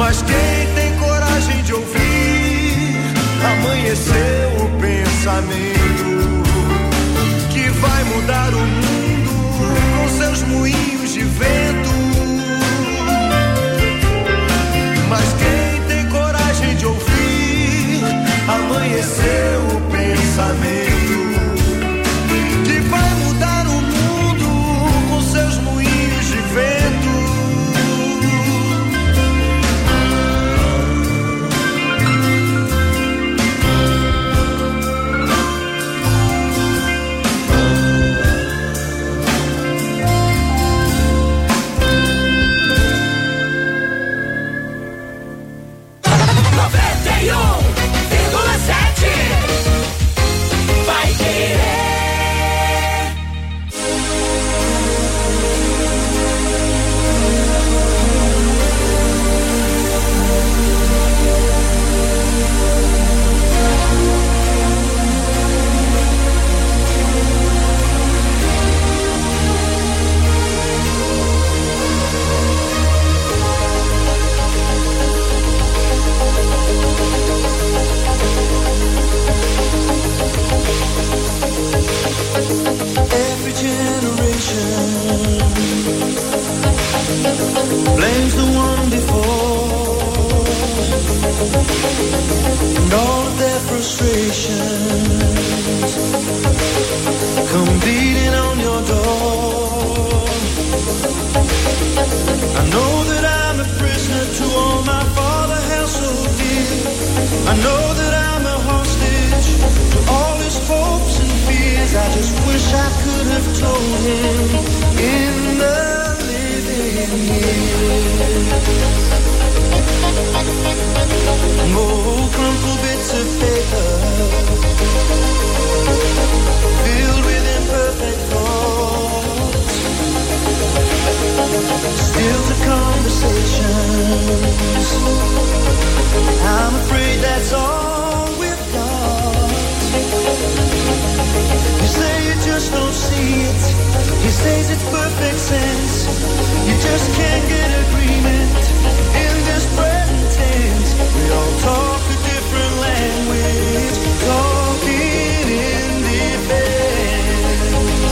Mas quem tem coragem de ouvir, amanheceu o pensamento que vai mudar o mundo com seus moinhos de vento. Mas quem tem coragem de ouvir, amanheceu o pensamento que vai mudar o mundo com seus moinhos de vento. Blames the one before, and all of their frustrations come beating on your door. I know that I'm a prisoner to all my father held so dear. I know that I'm a hostage to all his hopes and fears. I just wish I could have told him in the more crumpled bits of paper filled with imperfect thoughts, still the conversations. I'm afraid that's all we've got. You say you just don't see it. He says it's perfect sense. You just can't get agreement in this present tense. We all talk a different language, talking in defense.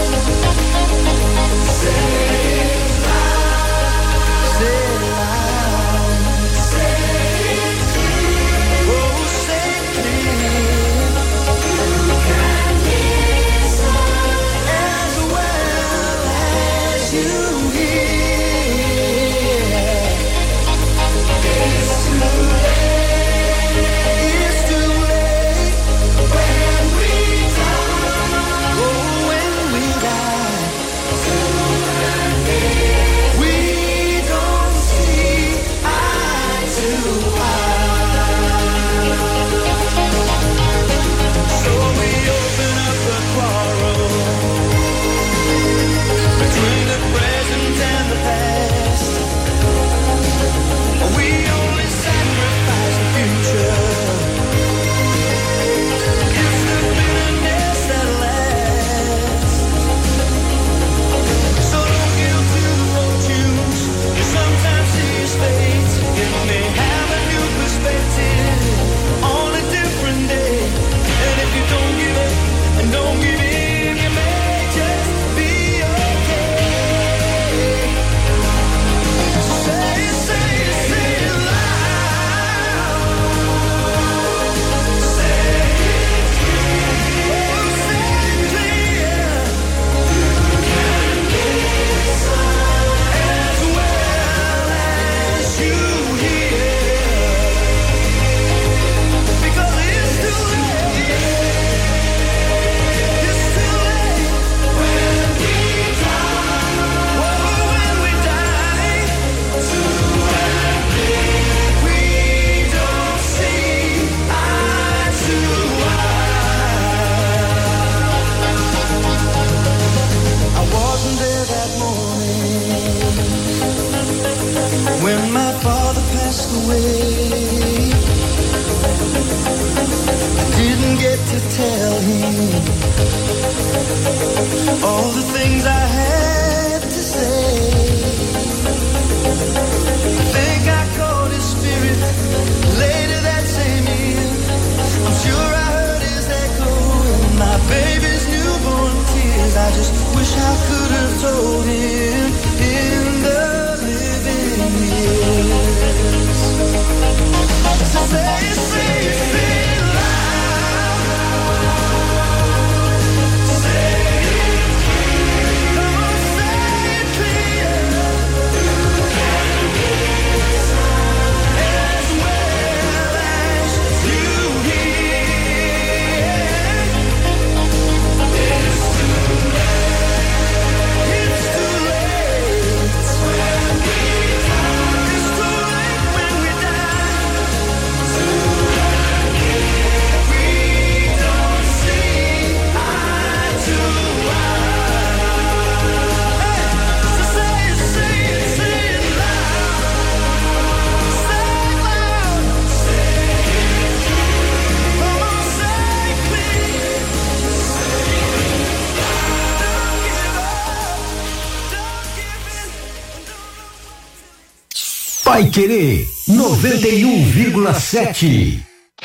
Say it loud, say it loud, say it clear, oh say it clear. You can listen as well as you hear. It's too late when we die. Oh, when we die. We don't see eye to eye. So we open up a quarrel between the present and the past. We only sacrifice the future. It's the bitterness that lasts. So don't give to the fortunes. You sometimes see his fate. It may have a new perspective on a different day. And if you don't give it and don't give in, you may just be okay. Say it loud. Say it clear. Oh, say it clear. You can listen as well as you hear. Because it's too late. It's too late when we die. Oh, when we die. We don't see eye to eye. I wasn't there that morning when my father passed away. I didn't get to tell him all the things I had to say. I think I caught his Paiquerê 91,7.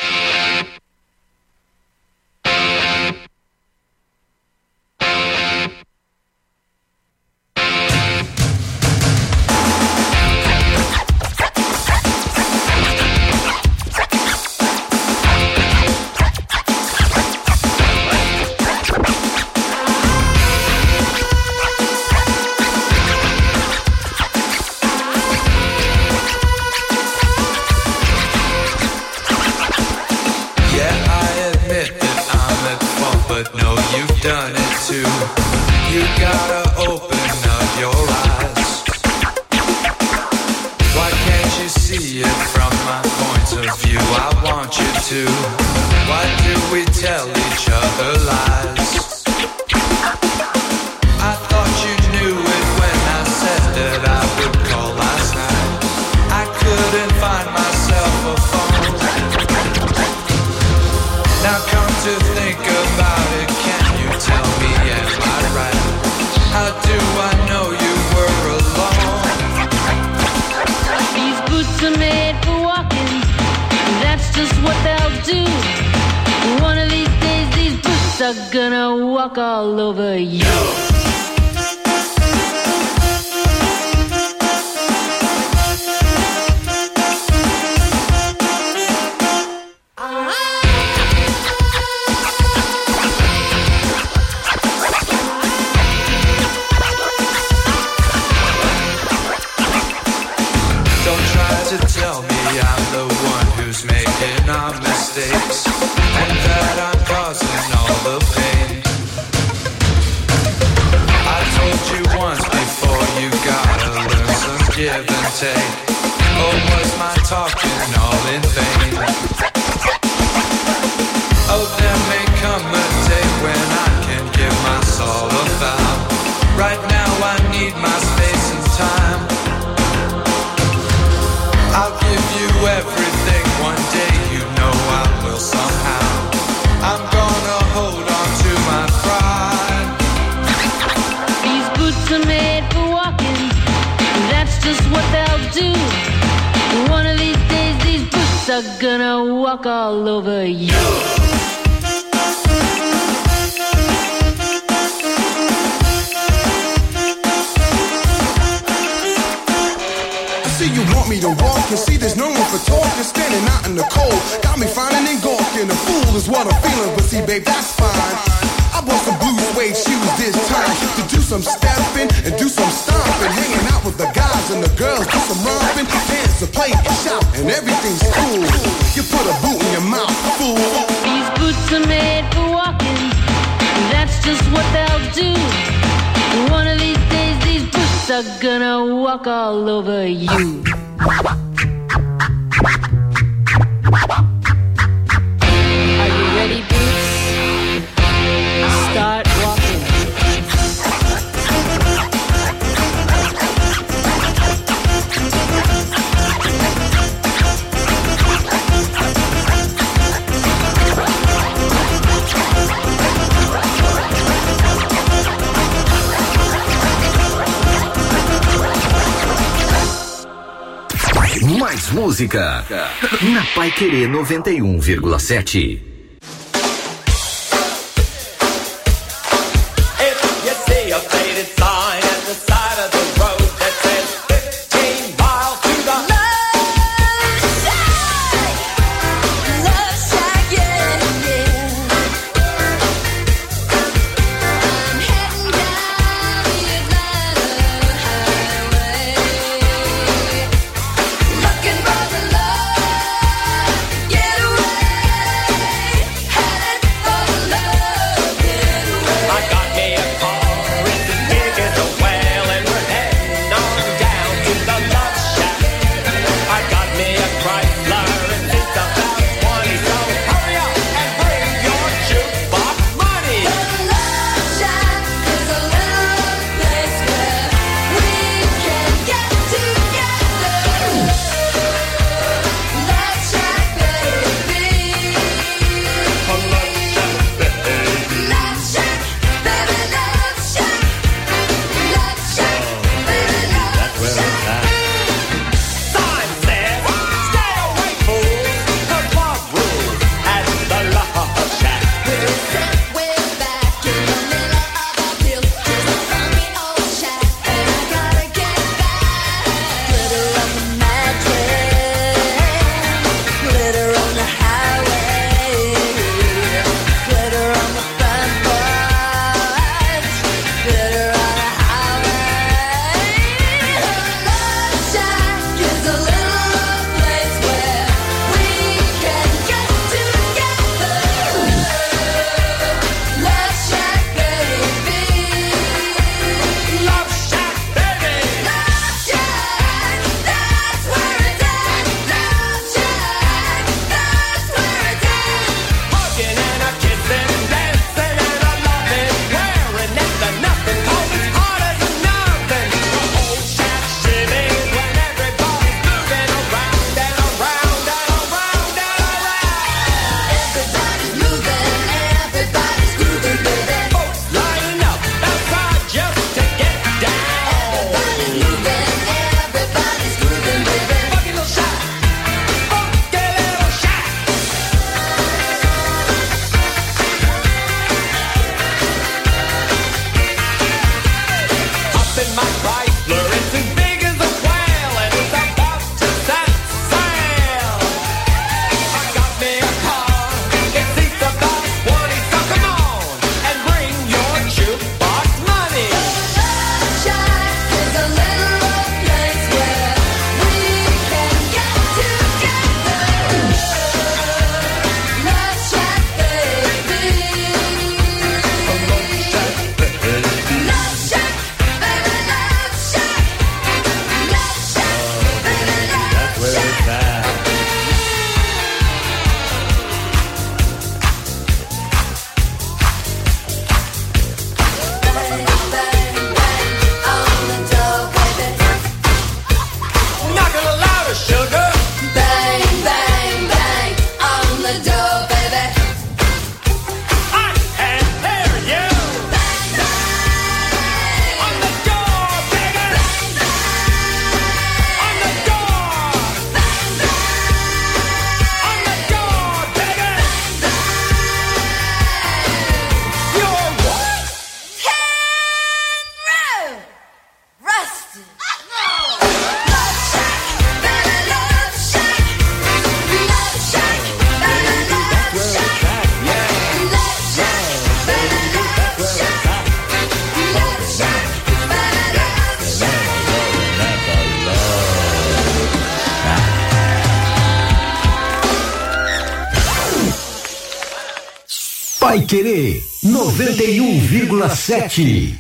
Música na Paiquerê 91,7. Looking for the love, get away. Paiquerê 91,7.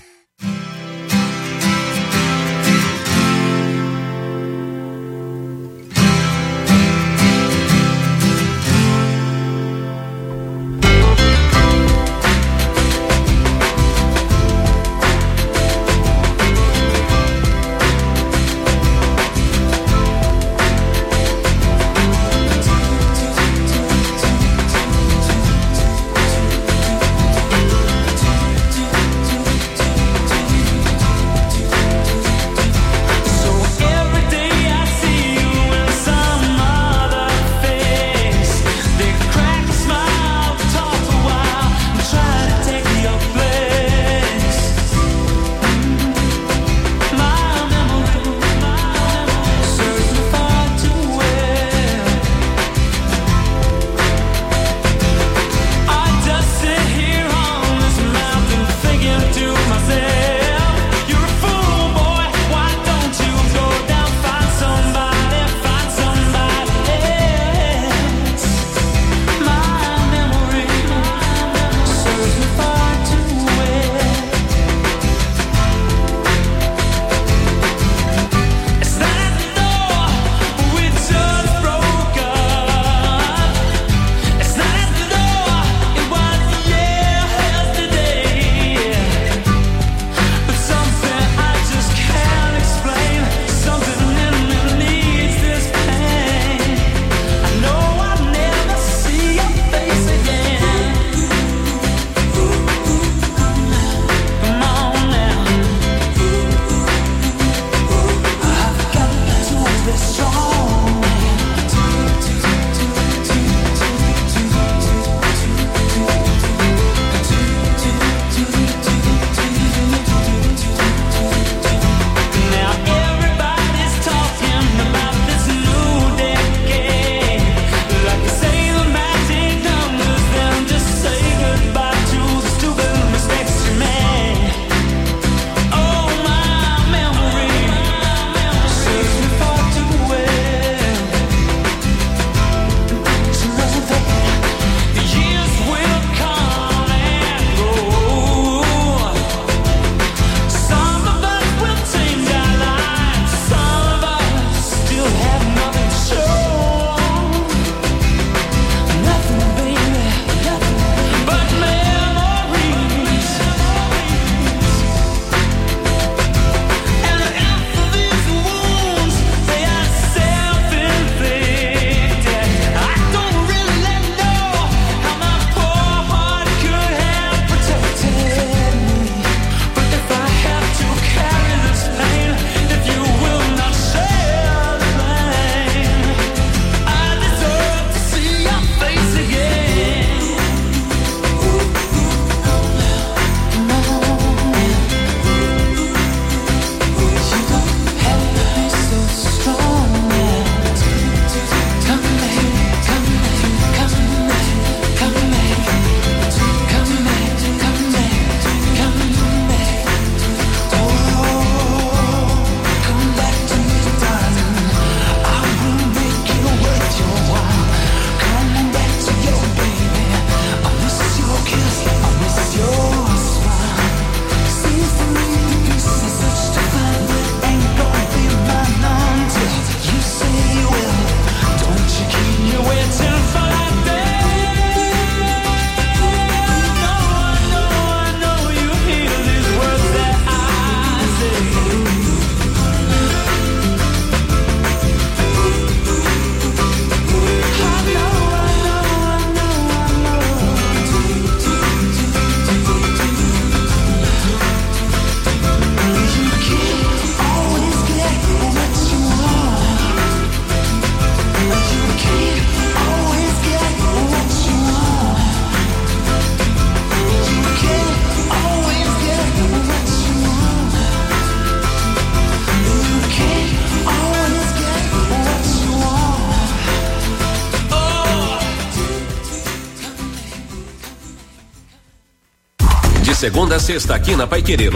Segunda a sexta aqui na Paiquerê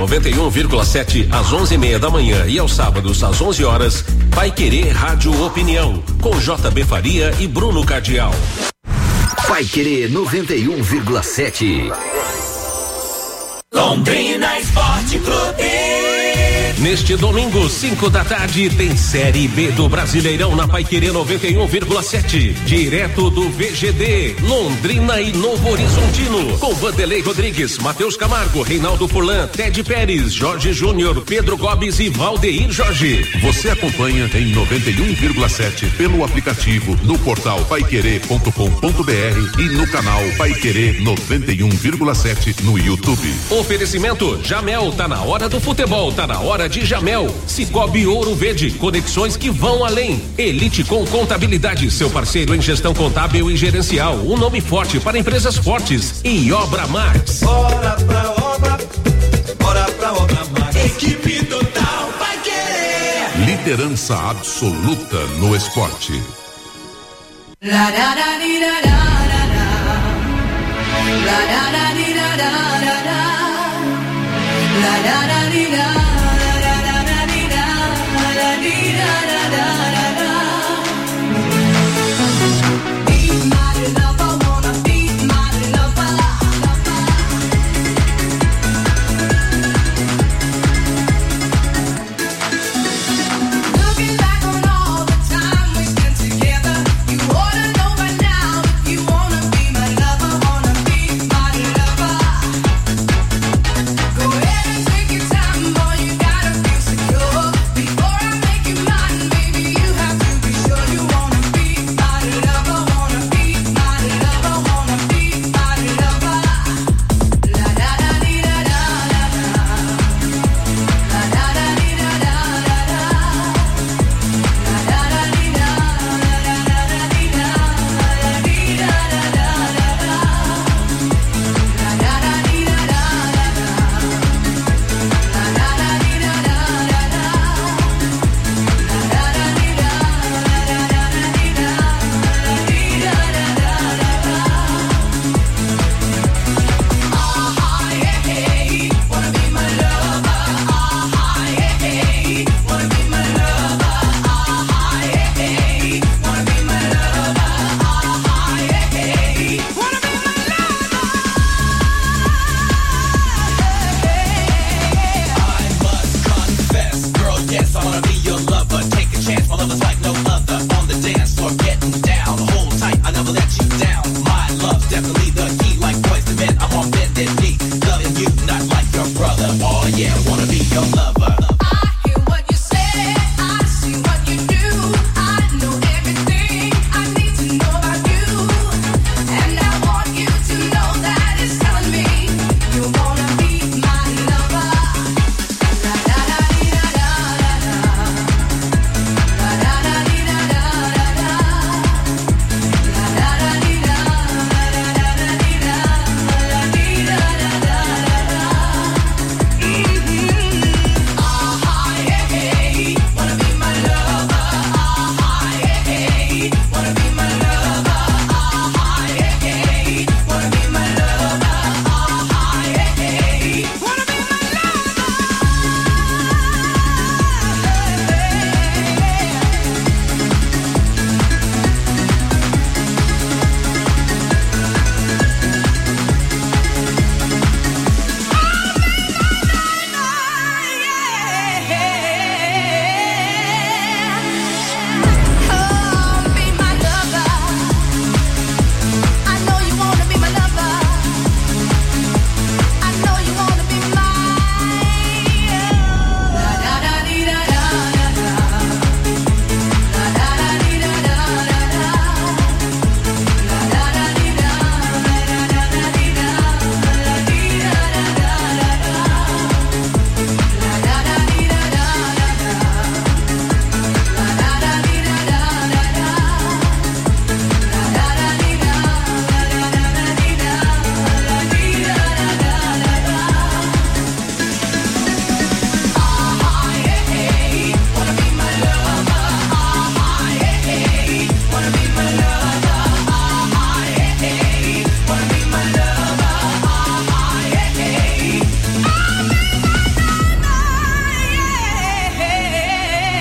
91,7 às 11:30 da manhã e aos sábados às 11 horas. Paiquerê Rádio Opinião com JB Faria e Bruno Cardial. Paiquerê 91,7. Londrina Esporte Clube. Neste domingo, 5 da tarde, tem Série B do Brasileirão na Paiquerê 91,7. Direto do VGD, Londrina e Novo Horizontino. Com Vanderlei Rodrigues, Matheus Camargo, Reinaldo Furlan, Ted Pérez, Jorge Júnior, Pedro Gomes e Valdeir Jorge. Você acompanha em 91,7 pelo aplicativo, no portal paiquerê.com.br e no canal Paiquerê 91,7 no YouTube. Oferecimento Jamel, tá na hora do futebol, tá na hora de Jamel. Cicobi Ouro Verde, conexões que vão além. Elite com Contabilidade, seu parceiro em gestão contábil e gerencial, um nome forte para empresas fortes. E Obra Max. Bora pra obra Max. Equipe total vai querer. Liderança absoluta no esporte. La da da di da da da da. La da da di da da da da. La da da di da.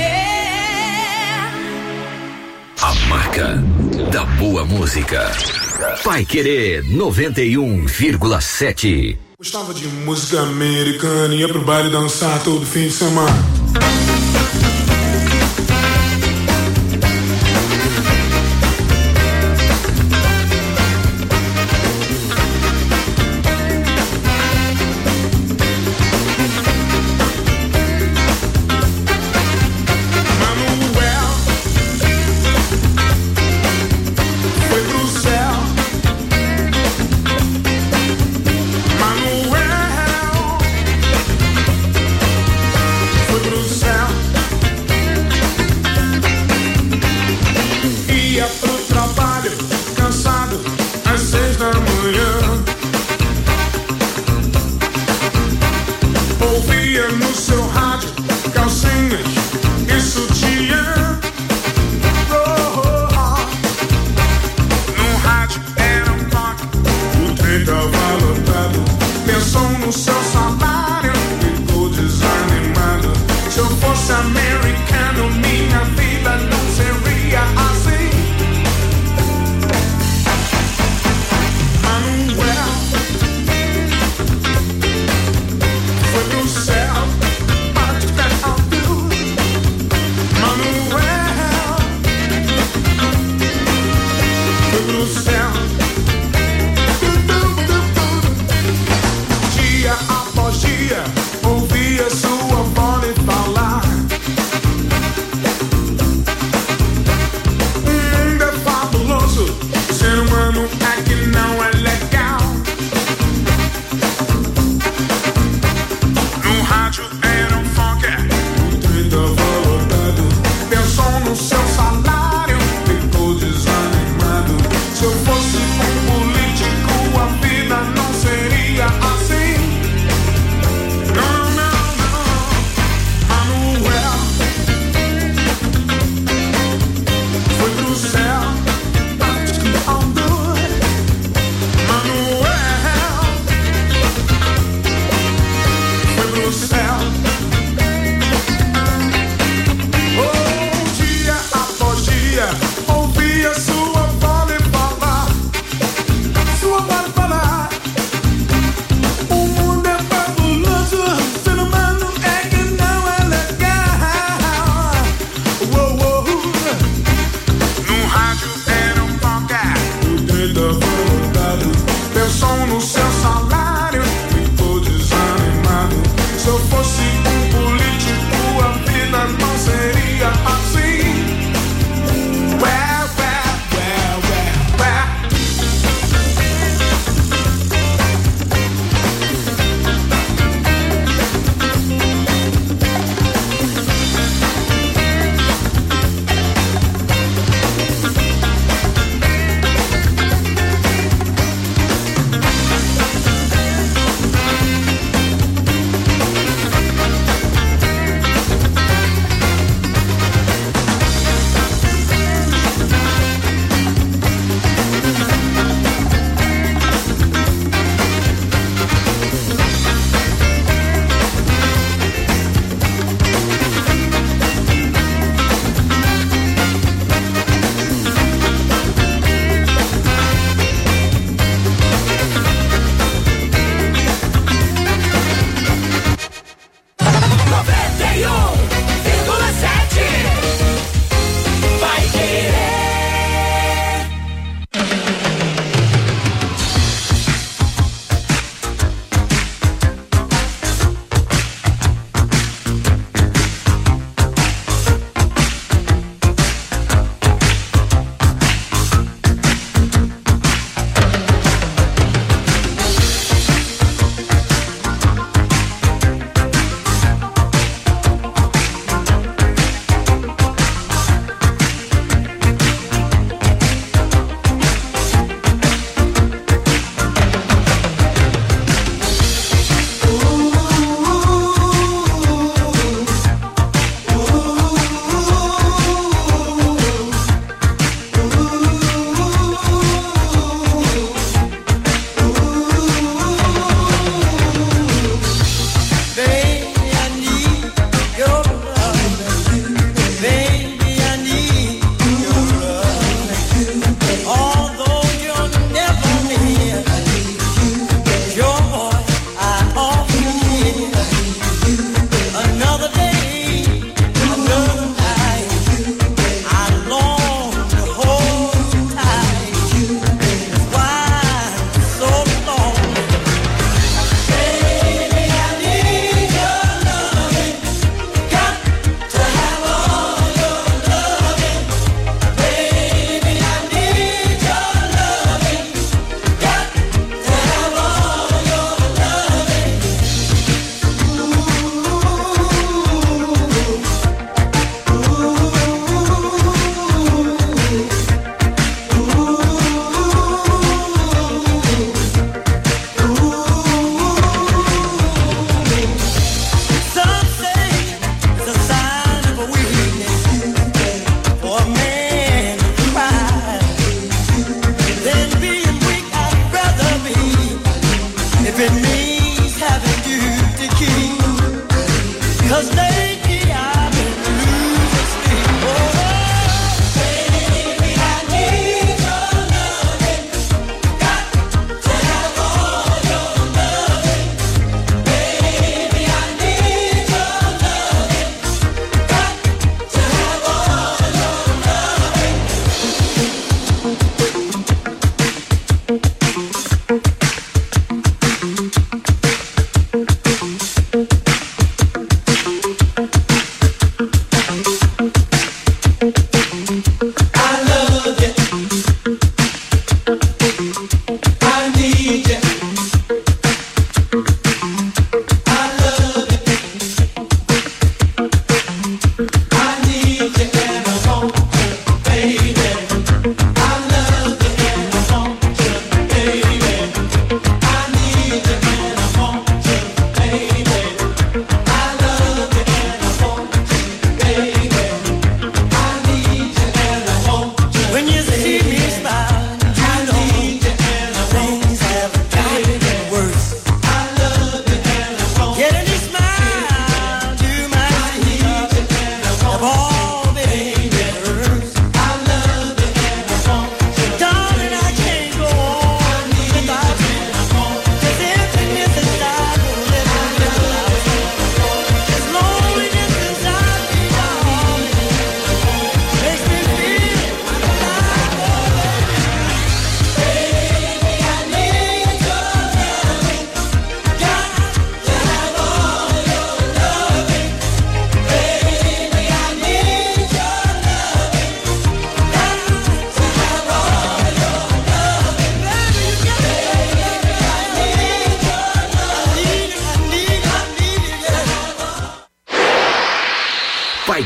Da boa música. Paiquerê 91,7. Gostava de música americana, ia pro baile dançar todo fim de semana. Foi pro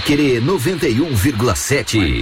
Paiquerê 91,7.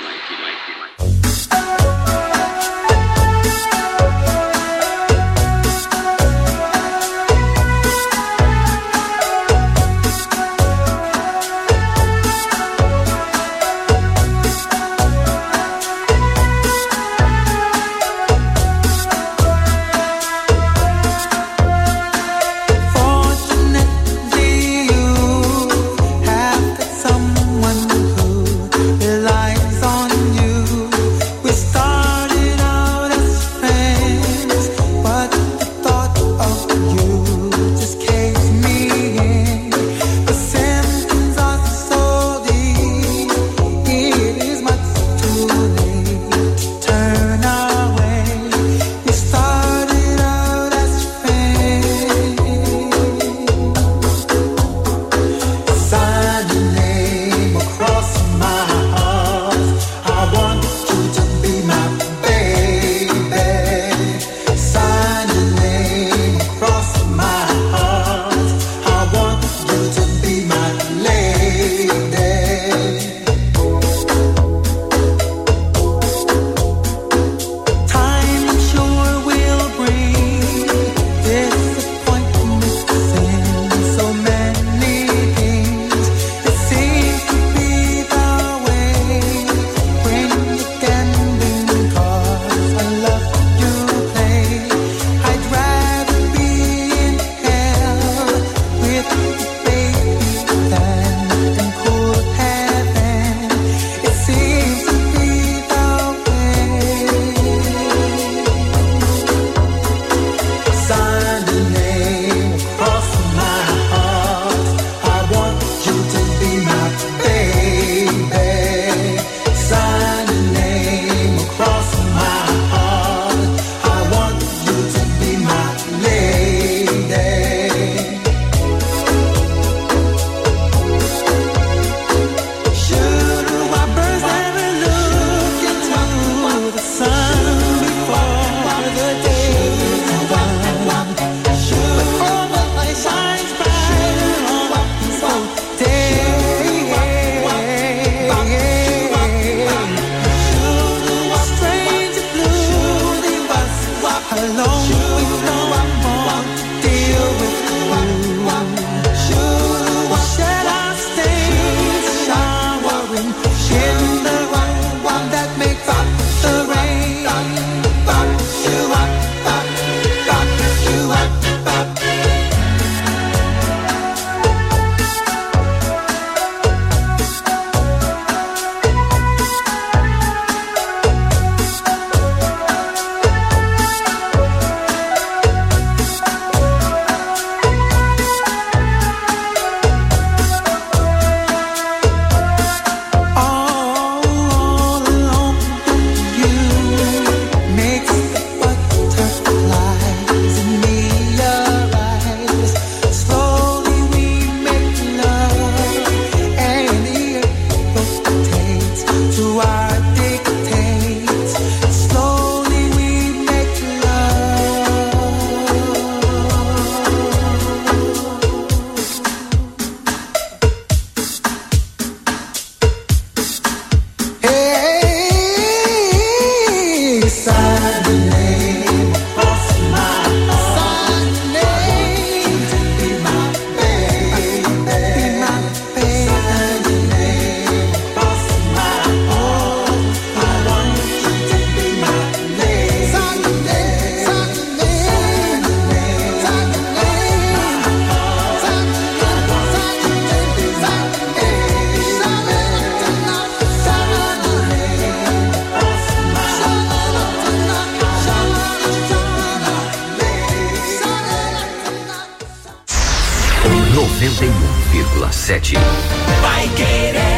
Paiquerê.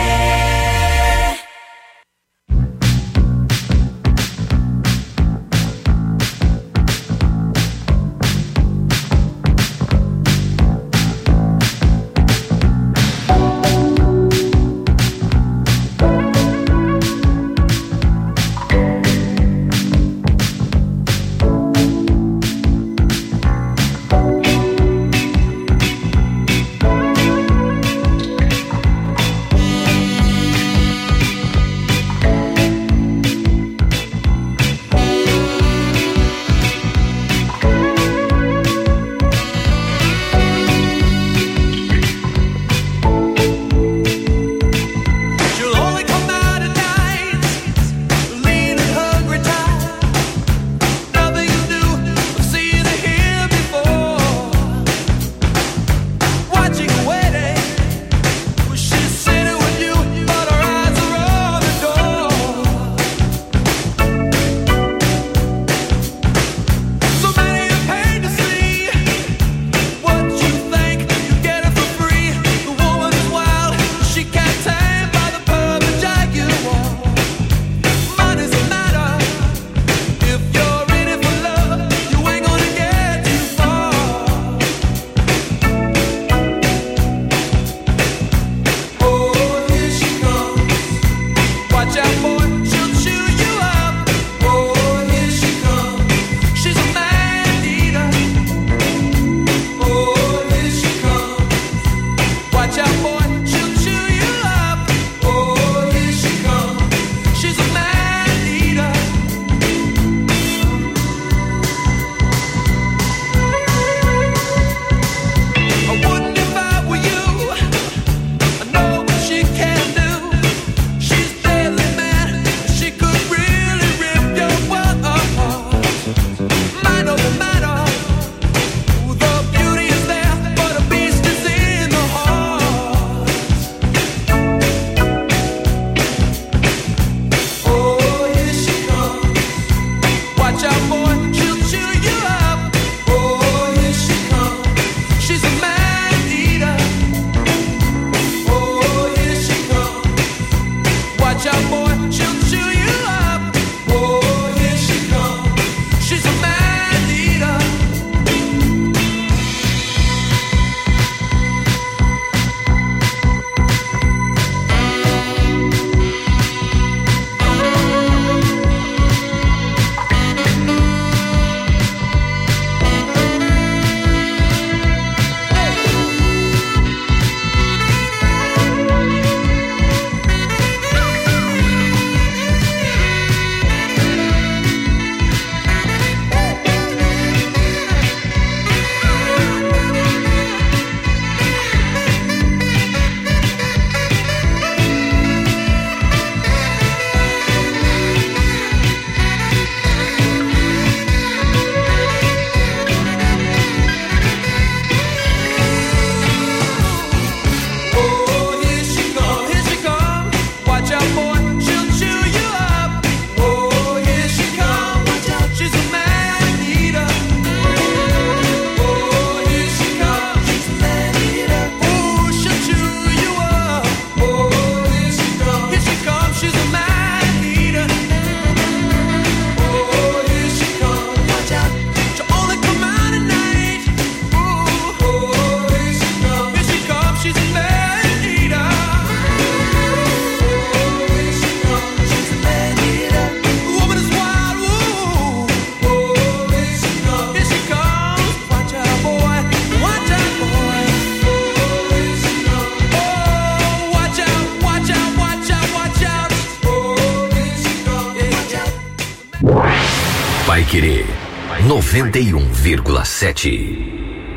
Paiquerê 91,7.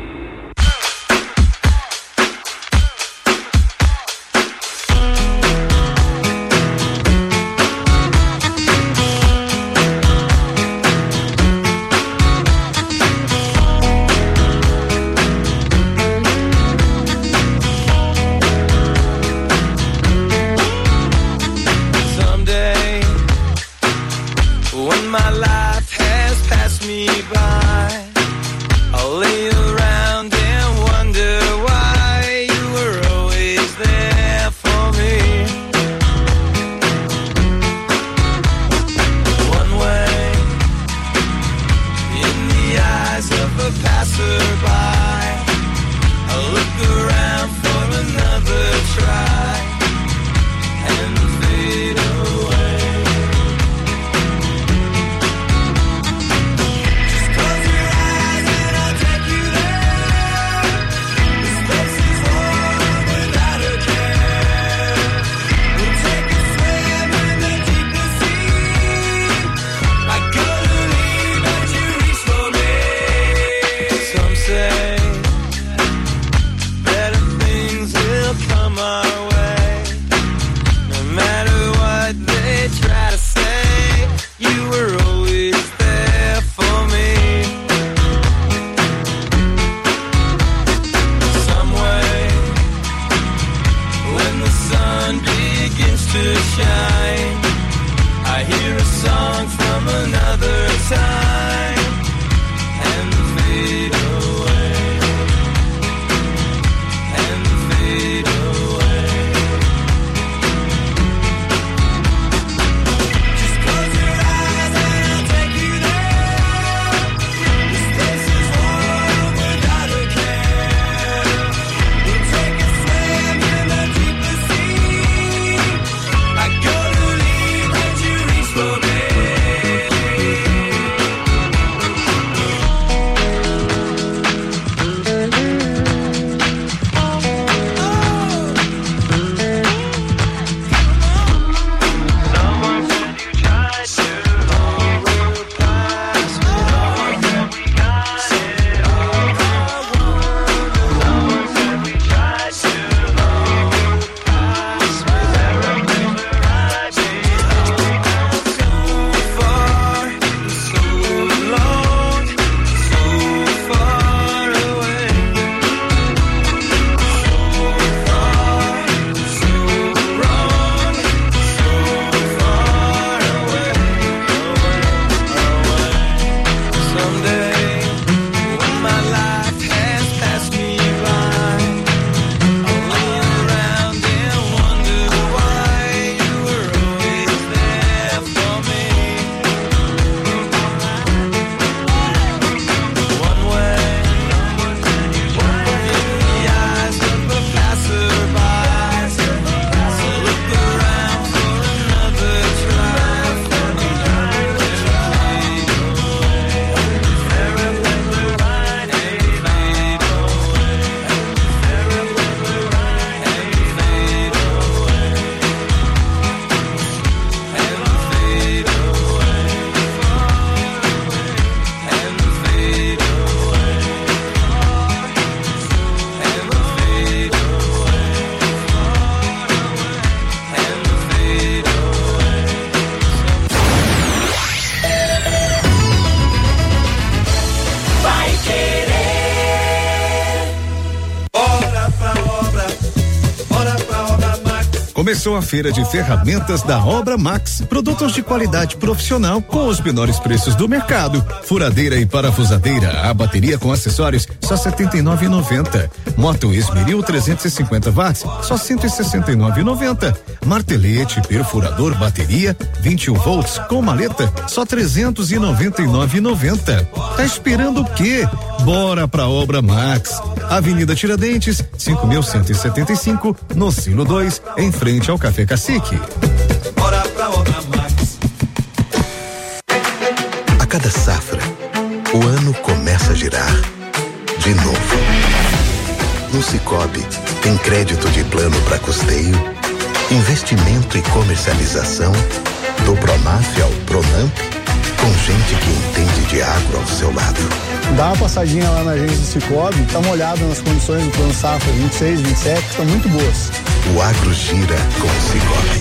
Começou a feira de ferramentas da Obra Max. Produtos de qualidade profissional com os menores preços do mercado. Furadeira e parafusadeira, a bateria com acessórios, só R$79,90. Moto Esmeril 350 watts, só R$169,90. Martelete, perfurador, bateria, 21 volts com maleta, só R$399,90. Tá esperando o quê? Bora pra Obra Max. Avenida Tiradentes, 5.175, no Silo 2, em frente ao Café Cacique. Bora pra Obra Max. A cada safra, o ano começa a girar. De novo. No Sicoob, tem crédito de plano para custeio, investimento e comercialização, do Pronaf ao Pronamp, com gente que entende de agro ao seu lado. Dá uma passadinha lá na agência do Cicobi, dá uma olhada nas condições do plano safra 26, 27, que estão muito boas. O agro gira com o Cicobi.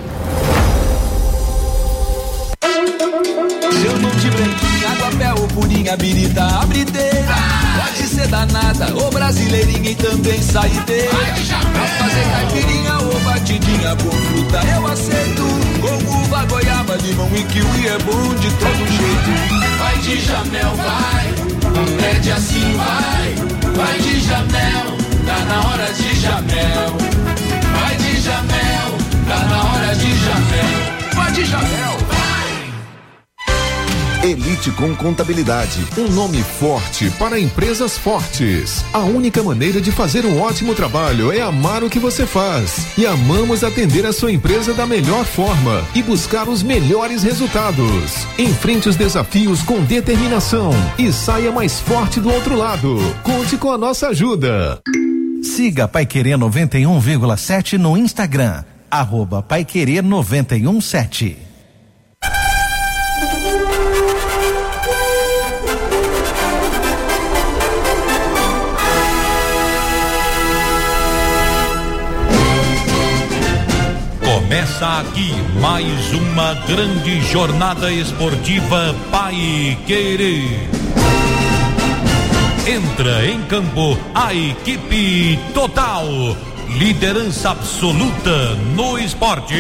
Se eu não tiver em Aguapé ou purinha, birita, abriteira, pode ser danada ou brasileirinha e também saideira. Pra fazer caipirinha ou batidinha com fruta eu aceito. Com uva, goiaba, limão e kiwi é bom de todo jeito. Vai de Jamel, vai, pede assim, vai de Jamel, tá na hora de Jamel. Vai de Jamel, tá na hora de Jamel. Vai de Jamel, vai. Elite com Contabilidade, um nome forte para empresas fortes. A única maneira de fazer um ótimo trabalho é amar o que você faz. E amamos atender a sua empresa da melhor forma e buscar os melhores resultados. Enfrente os desafios com determinação e saia mais forte do outro lado. Conte com a nossa ajuda. Siga Paiquerê 91,7 no Instagram, @Paiquerê 91,7. Começa aqui mais uma grande jornada esportiva Paiquerê. Entra em campo a equipe total, liderança absoluta no esporte.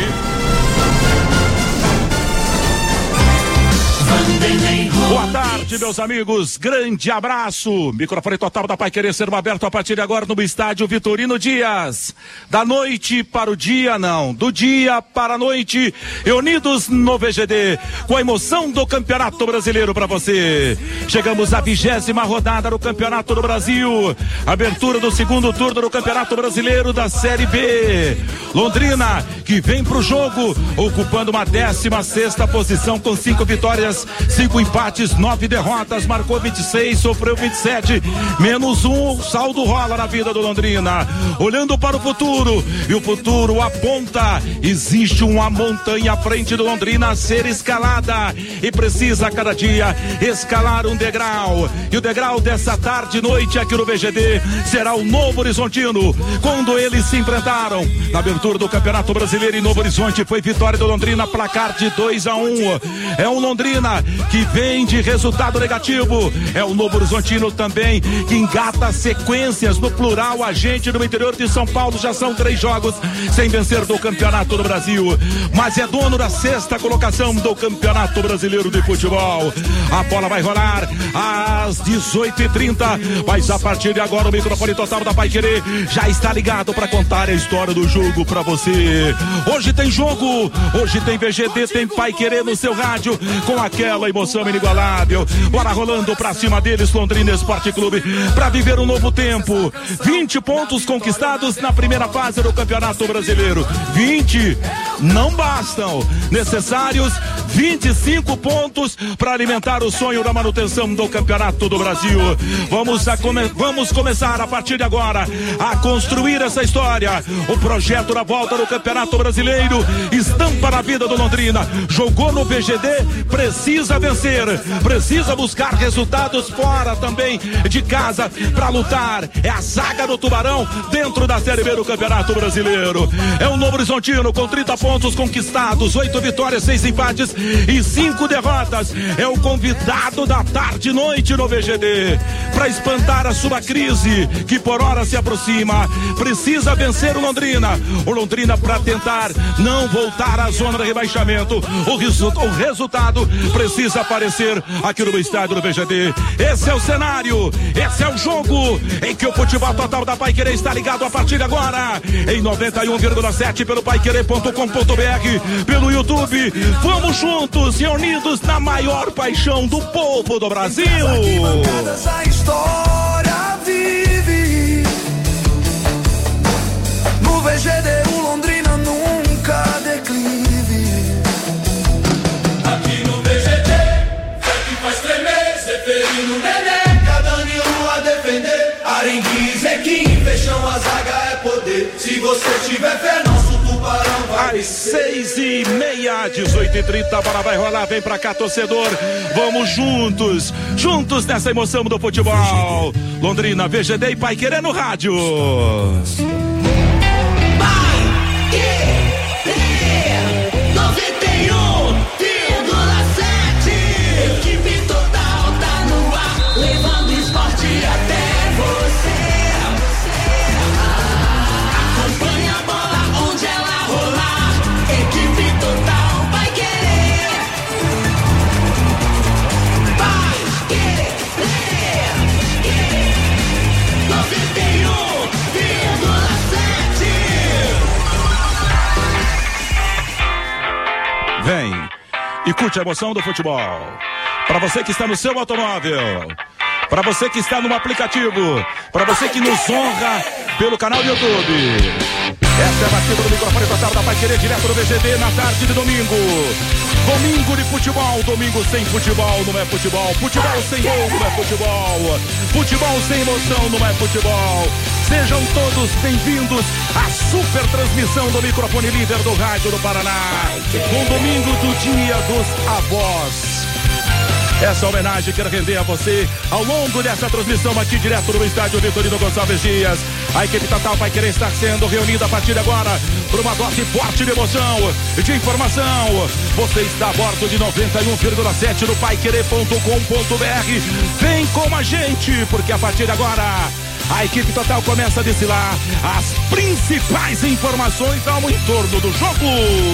Boa tarde, meus amigos, grande abraço. Microfone total da Paiquerê será aberto a partir de agora no estádio Vitorino Dias. Da noite para o dia, não, do dia para a noite, reunidos no VGD, com a emoção do Campeonato Brasileiro para você. Chegamos à 20ª rodada do Campeonato do Brasil, abertura do segundo turno do Campeonato Brasileiro da Série B. Londrina, que vem pro jogo, ocupando uma 16ª posição com 5 vitórias, 5 empates, 9 derrotas, marcou 26, sofreu 27, menos 1, o saldo rola na vida do Londrina. Olhando para o futuro, e o futuro aponta, existe uma montanha à frente do Londrina a ser escalada, e precisa a cada dia escalar um degrau, e o degrau dessa tarde e noite aqui no VGD será o Novo Horizontino. Quando eles se enfrentaram na abertura do Campeonato Brasileiro em Novo Horizonte, foi vitória do Londrina, placar de 2-1. É um Londrina que vem de resultado negativo, é o Novo Horizontino também que engata sequências, no plural, a gente no interior de São Paulo já são 3 jogos sem vencer do Campeonato do Brasil, mas é dono da 6ª colocação do Campeonato Brasileiro de Futebol. A bola vai rolar às 18h30, mas a partir de agora o microfone total da Paiquerê já está ligado para contar a história do jogo para você. Hoje tem jogo, hoje tem VGD, tem Paiquerê no seu rádio, com aquela emoção inigualável. Bola rolando pra cima deles, Londrina Esporte Clube, pra viver um novo tempo. 20 pontos conquistados na primeira fase do Campeonato Brasileiro. 20 não bastam, necessários 25 pontos para alimentar o sonho da manutenção do Campeonato do Brasil. Vamos começar a partir de agora a construir essa história. O projeto da volta do Campeonato Brasileiro estampa na vida do Londrina. Jogou no VGD, precisa vencer, precisa buscar resultados fora também de casa para lutar. É a zaga do Tubarão dentro da Série B do Campeonato Brasileiro. É o Novo Horizontino com 30 pontos conquistados, 8 vitórias, 6 empates e 5 derrotas. É o convidado da tarde e noite no VGD para espantar a sua crise que por hora se aproxima. Precisa vencer o Londrina para tentar não voltar à zona de rebaixamento. O resultado precisa aparecer aqui no estádio do VGD. Esse é o cenário, esse é o jogo em que o futebol total da Paiquerê está ligado a partir de agora em 91,7 pelo paiquerê.com.br, pelo YouTube. Vamos juntos e unidos na maior paixão do povo do Brasil. Essa história vive no VGD, o Londrina nunca declive. Aqui no VGD, que faz tremer, Zeferino, Nenê, Danilo a defender, Arengues, Zequim, Fechão, a zaga é poder. Se você tiver fé, nosso Tubarão Às 6:30, 18:30, a bola vai rolar, vem pra cá, torcedor. Vamos juntos nessa emoção do futebol. Londrina, VGD e Paiquerê no rádio. Paiquerê 91,7. Equipe total tá no ar, levando esporte até você. Acompanha a bola onde ela rolar. Equipe total vai querer. Vai querer. 91,7. Vem e curte a emoção do futebol. Para você que está no seu automóvel, para você que está no aplicativo, para você que nos honra pelo canal do YouTube. Essa é a batida do microfone total da Paiquerê, direto do VGD na tarde de domingo. Domingo de futebol, domingo sem futebol não é futebol. Futebol sem gol não é futebol. Futebol sem emoção não é futebol. Sejam todos bem-vindos à super transmissão do microfone líder do rádio do Paraná. Um domingo do Dia dos Avós. Essa homenagem quero render a você ao longo dessa transmissão aqui direto do estádio Vitorino Gonçalves Dias. A equipe total vai querer estar sendo reunida a partir de agora por uma dose forte de emoção, de informação. Você está a bordo de 91,7 no paiquerê.com.br. Vem com a gente, porque a partir de agora a equipe total começa a desfilar as principais informações ao entorno do jogo.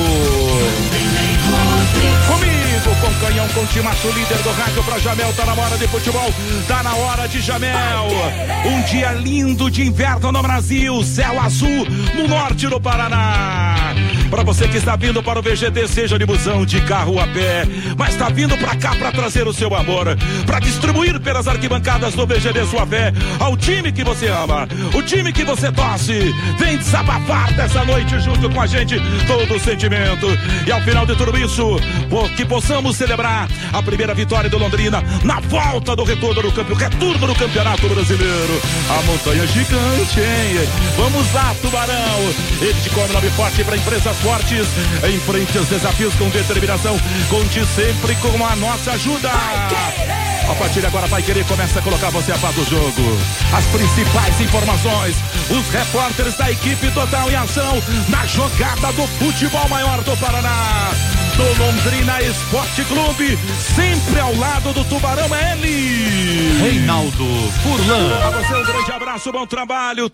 Comigo, com Canhão, com Timaço, líder do rádio pra Jamel, tá na hora de futebol, tá na hora de Jamel. Um dia lindo de inverno no Brasil, céu azul no norte do Paraná. Pra você que está vindo para o VGD, seja de busão, de carro a pé, mas está vindo pra cá pra trazer o seu amor, pra distribuir pelas arquibancadas do VGD sua fé ao time que você ama, o time que você torce. Vem desabafar dessa noite junto com a gente todo o sentimento. E ao final de tudo isso, que possamos celebrar a primeira vitória do Londrina na volta do retorno do Campeonato Brasileiro. A montanha gigante, hein? Vamos lá, Tubarão. Ele te come nome forte para empresas fortes. Enfrente os desafios com determinação. Conte sempre com a nossa ajuda. A partir de agora, Vai Querer começa a colocar você a par do jogo. As principais informações, os repórteres da equipe total em ação na jogada do futebol maior do Paraná. Do Londrina Esporte Clube, sempre ao lado do Tubarão, é ele, Reinaldo Furlan. A você um grande abraço, bom trabalho,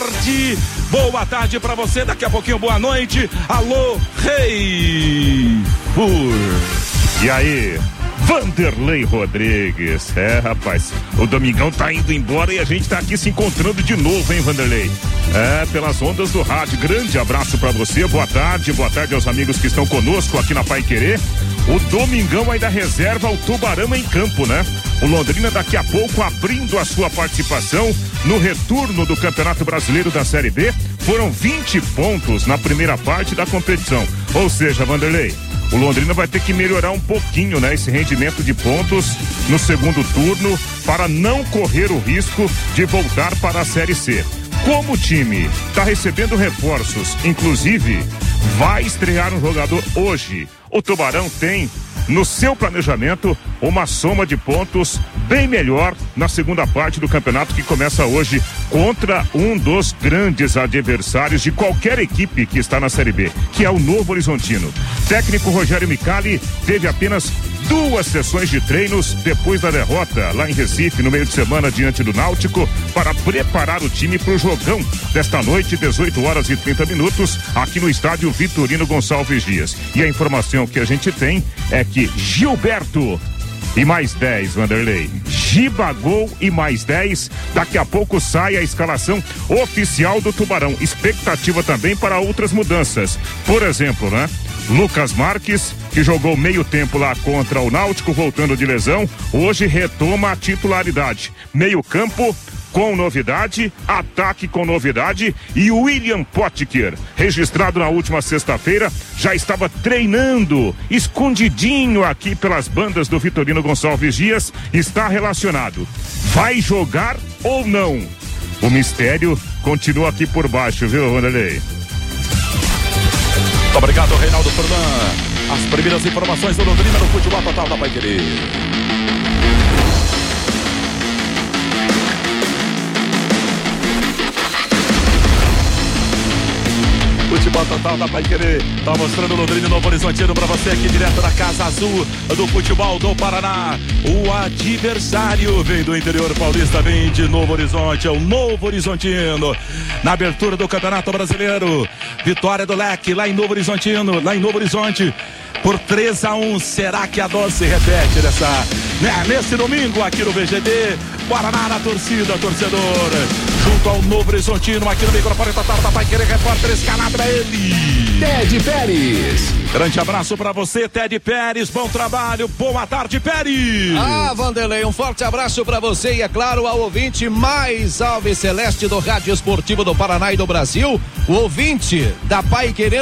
boa tarde pra você, daqui a pouquinho boa noite. Alô, Rei E aí, Vanderlei Rodrigues. Rapaz, o Domingão tá indo embora e a gente tá aqui se encontrando de novo, hein, Vanderlei? Pelas ondas do rádio. Grande abraço pra você, boa tarde aos amigos que estão conosco aqui na Paiquerê. O Domingão ainda reserva o Tubarão em campo, né? O Londrina daqui a pouco abrindo a sua participação no retorno do Campeonato Brasileiro da Série B. Foram 20 pontos na primeira parte da competição. Ou seja, Vanderlei, o Londrina vai ter que melhorar um pouquinho, né, esse rendimento de pontos no segundo turno para não correr o risco de voltar para a Série C. Como o time está recebendo reforços, inclusive vai estrear um jogador hoje, o Tubarão tem no seu planejamento uma soma de pontos bem melhor na segunda parte do campeonato, que começa hoje contra um dos grandes adversários de qualquer equipe que está na Série B, que é o Novo Horizontino. Técnico Rogério Micali teve apenas 2 sessões de treinos depois da derrota lá em Recife no meio de semana diante do Náutico, para preparar o time para o jogão desta noite, 18h30, aqui no estádio Vitorino Gonçalves Dias. E a informação que a gente tem é que Gilberto e mais 10, Vanderlei. Gibagol e mais 10. Daqui a pouco sai a escalação oficial do Tubarão. Expectativa também para outras mudanças. Por exemplo, né? Lucas Marques, que jogou meio tempo lá contra o Náutico, voltando de lesão, hoje retoma a titularidade. Meio campo com novidade, ataque com novidade, e o William Potker, registrado na última sexta-feira, já estava treinando escondidinho aqui pelas bandas do Vitorino Gonçalves Dias, está relacionado. Vai jogar ou não? O mistério continua aqui por baixo, viu, Vanderlei? Muito obrigado, Reinaldo Furlan. As primeiras informações do Londrina no futebol total da Paiquerê. Futebol total da Paiquerê tá mostrando Londrina e Novo Horizontino pra você aqui direto da Casa Azul do futebol do Paraná. O adversário vem do interior paulista, vem de Novo Horizonte, é o Novo Horizontino. Na abertura do Campeonato Brasileiro, vitória do Leque lá em Novo Horizontino, lá em Novo Horizonte, por 3-1. Será que a dose se repete nesse domingo aqui no VGD? Paraná na torcida, torcedor. Junto ao Novo Horizontino, aqui no microfone total da Paiquerê, repórter escalado pra ele, Ted Pérez. Grande abraço pra você, Ted Pérez. Bom trabalho, boa tarde, Pérez. Vanderlei, um forte abraço pra você e, é claro, ao ouvinte mais alve celeste do Rádio Esportivo do Paraná e do Brasil, o ouvinte da Paiquerê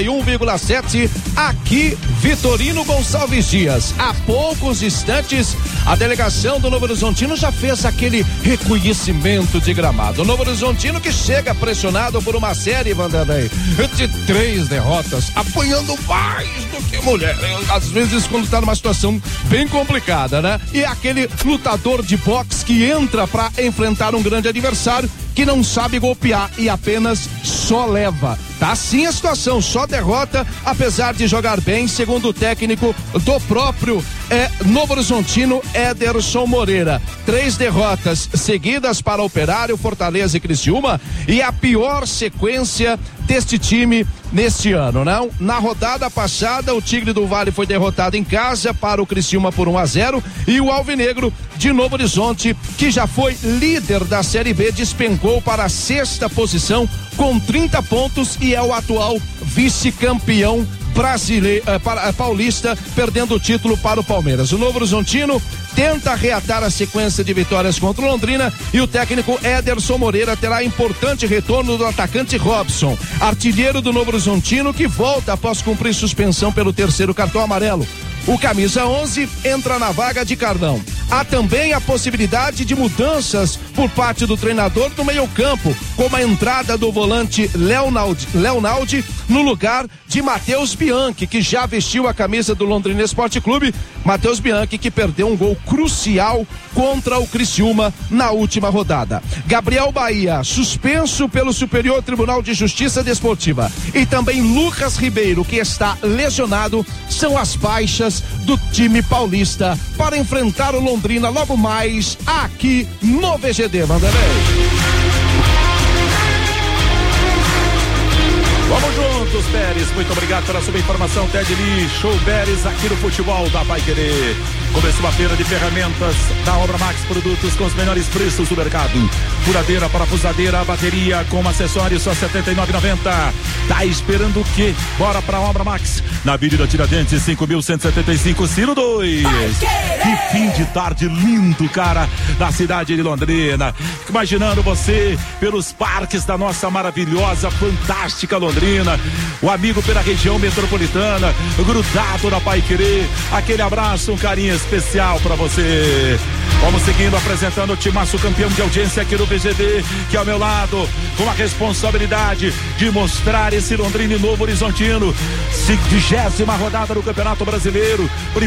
91,7, aqui, Vitorino Gonçalves Dias. Há poucos instantes, a delegação do Novo Horizontino já fez aquele reconhecimento de gramado. O Novo Horizontino que chega pressionado por uma série, Vanderlei, de 3 derrotas, apanhando mais do que mulher. Às vezes quando tá numa situação bem complicada, né? E é aquele lutador de boxe que entra pra enfrentar um grande adversário que não sabe golpear e apenas só leva. Tá assim a situação, só derrota, apesar de jogar bem, segundo o técnico do próprio Novo Horizontino, Ederson Moreira. 3 derrotas seguidas para Operário, Fortaleza e Criciúma, e a pior sequência deste time neste ano, não? Na rodada passada, o Tigre do Vale foi derrotado em casa para o Criciúma por 1-0, e o Alvinegro de Novo Horizonte, que já foi líder da Série B, despencou para a 6ª posição com 30 pontos e é o atual vice-campeão brasileiro, paulista, perdendo o título para o Palmeiras. O Novo Horizontino tenta reatar a sequência de vitórias contra o Londrina, e o técnico Ederson Moreira terá importante retorno do atacante Robson, artilheiro do Novo Horizontino, que volta após cumprir suspensão pelo 3º cartão amarelo. O camisa 11 entra na vaga de Carlão. Há também a possibilidade de mudanças por parte do treinador no meio-campo, como a entrada do volante Leonaldi no lugar de Matheus Bianchi, que já vestiu a camisa do Londrina Esporte Clube. Matheus Bianchi, que perdeu um gol crucial contra o Criciúma na última rodada. Gabriel Bahia, suspenso pelo Superior Tribunal de Justiça Desportiva, e também Lucas Ribeiro, que está lesionado, são as baixas do time paulista para enfrentar o Londrina logo mais aqui no VGD, Vanderlei. Vamos juntos, Pérez. Muito obrigado pela sua informação, Ted Lee. Show Pérez aqui no futebol da Paiquerê. Começou a feira de ferramentas da Obra Max, produtos com os melhores preços do mercado. Furadeira, parafusadeira, bateria com acessórios só R$ 79,90. Tá esperando o quê? Bora pra Obra Max. Na Avenida Tiradentes, 5.175, Ciro 2. Que fim de tarde lindo, cara, da cidade de Londrina. Fico imaginando você pelos parques da nossa maravilhosa, fantástica Londrina. O amigo pela região metropolitana, grudado na Paiquerê. Aquele abraço, um carinho especial pra você. Vamos seguindo, apresentando o timaço campeão de audiência aqui no VGD, que ao meu lado, com a responsabilidade de mostrar esse Londrina e Novo Horizontino. 50ª rodada do Campeonato Brasileiro.